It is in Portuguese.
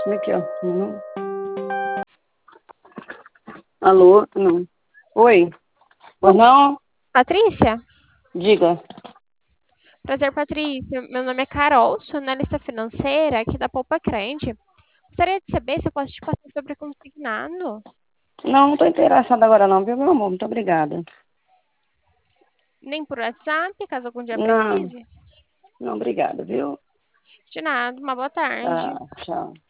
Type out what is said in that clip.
Aqui, ó. Alô? Não. Oi. Pois Bom, não? Patrícia? Diga. Prazer, Patrícia. Meu nome é Carol, sou analista financeira aqui da Poupa Crente. Gostaria de saber se eu posso te passar sobre consignado. Não, não tô interessada agora não, viu, meu amor? Muito obrigada. Nem por WhatsApp, caso algum dia Não, precise. não, obrigada, viu? De nada, uma boa tarde. Tá, tchau.